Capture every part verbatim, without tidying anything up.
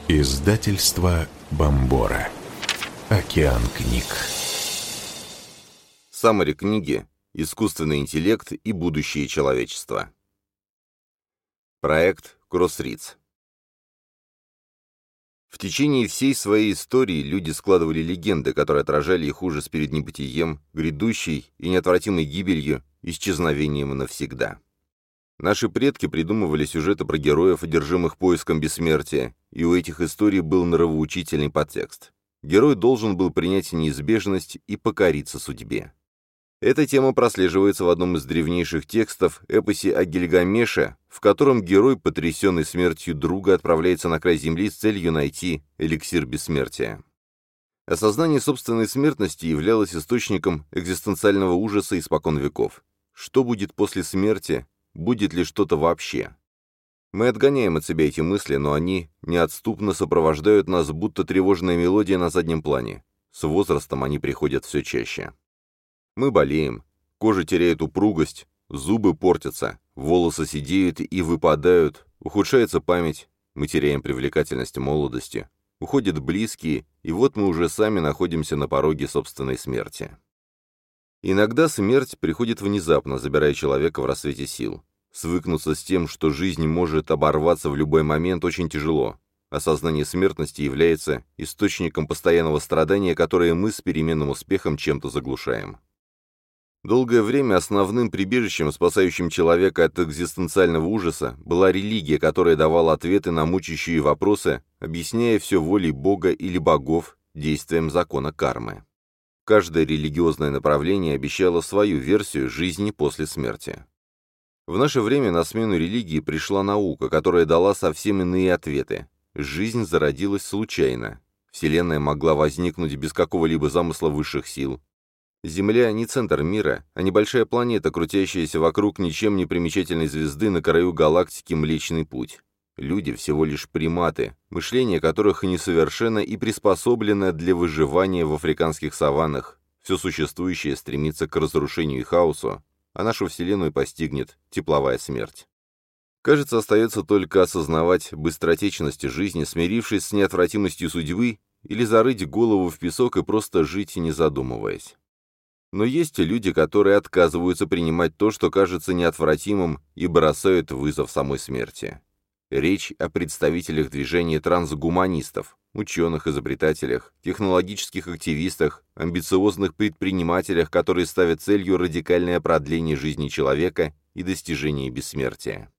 Издательство Бомбора. Океан книг. Саммари книги «Искусственный интеллект и будущее человечества». Проект Кроссридс. В течение всей своей истории люди складывали легенды, которые отражали их ужас перед небытием, грядущей и неотвратимой гибелью, исчезновением навсегда. Наши предки придумывали сюжеты про героев, одержимых поиском бессмертия, и у этих историй был нравоучительный подтекст. Герой должен был принять неизбежность и покориться судьбе. Эта тема прослеживается в одном из древнейших текстов, эпосе о Гильгамеше, в котором герой, потрясенный смертью друга, отправляется на край земли с целью найти эликсир бессмертия. Осознание собственной смертности являлось источником экзистенциального ужаса испокон веков. Что будет после смерти? Будет ли что-то вообще? Мы отгоняем от себя эти мысли, но они неотступно сопровождают нас, будто тревожная мелодия на заднем плане. С возрастом они приходят все чаще. Мы болеем, кожа теряет упругость, зубы портятся, волосы седеют и выпадают, ухудшается память, мы теряем привлекательность молодости, уходят близкие, и вот мы уже сами находимся на пороге собственной смерти. Иногда смерть приходит внезапно, забирая человека в рассвете сил. Свыкнуться с тем, что жизнь может оборваться в любой момент, очень тяжело. Осознание смертности является источником постоянного страдания, которое мы с переменным успехом чем-то заглушаем. Долгое время основным прибежищем, спасающим человека от экзистенциального ужаса, была религия, которая давала ответы на мучающие вопросы, объясняя все волей Бога или богов, действием закона кармы. Каждое религиозное направление обещало свою версию жизни после смерти. В наше время на смену религии пришла наука, которая дала совсем иные ответы. Жизнь зародилась случайно. Вселенная могла возникнуть без какого-либо замысла высших сил. Земля не центр мира, а небольшая планета, крутящаяся вокруг ничем не примечательной звезды на краю галактики Млечный Путь. Люди всего лишь приматы, мышление которых несовершенно и приспособлено для выживания в африканских саваннах. Все существующее стремится к разрушению и хаосу, а нашу Вселенную постигнет тепловая смерть. Кажется, остается только осознавать быстротечность жизни, смирившись с неотвратимостью судьбы, или зарыть голову в песок и просто жить, не задумываясь. Но есть и люди, которые отказываются принимать то, что кажется неотвратимым, и бросают вызов самой смерти. Речь о представителях движения трансгуманистов, ученых, изобретателях, технологических активистах, амбициозных предпринимателях, которые ставят целью радикальное продление жизни человека и достижение бессмертия.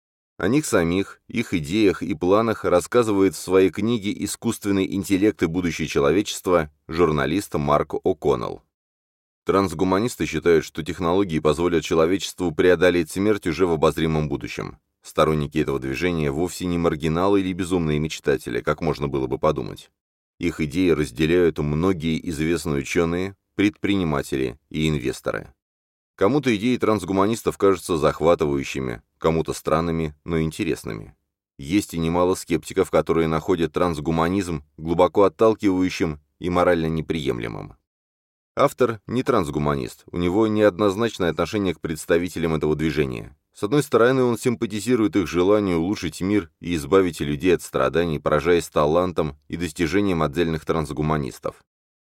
О них самих, их идеях и планах рассказывает в своей книге «Искусственный интеллект и будущее человечества» журналист Марк О'Коннелл. Трансгуманисты считают, что технологии позволят человечеству преодолеть смерть уже в обозримом будущем. Сторонники этого движения вовсе не маргиналы или безумные мечтатели, как можно было бы подумать. Их идеи разделяют многие известные ученые, предприниматели и инвесторы. Кому-то идеи трансгуманистов кажутся захватывающими, кому-то странными, но интересными. Есть и немало скептиков, которые находят трансгуманизм глубоко отталкивающим и морально неприемлемым. Автор не трансгуманист, у него неоднозначное отношение к представителям этого движения. С одной стороны, он симпатизирует их желанию улучшить мир и избавить людей от страданий, поражаясь талантом и достижением отдельных трансгуманистов.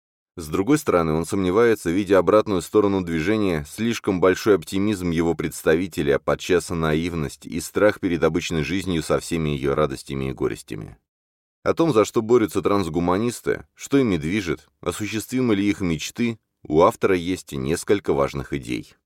С другой стороны, он сомневается, видя обратную сторону движения, слишком большой оптимизм его представителей, а подчас наивность и страх перед обычной жизнью со всеми ее радостями и горестями. О том, за что борются трансгуманисты, что ими движет, осуществимы ли их мечты, у автора есть несколько важных идей.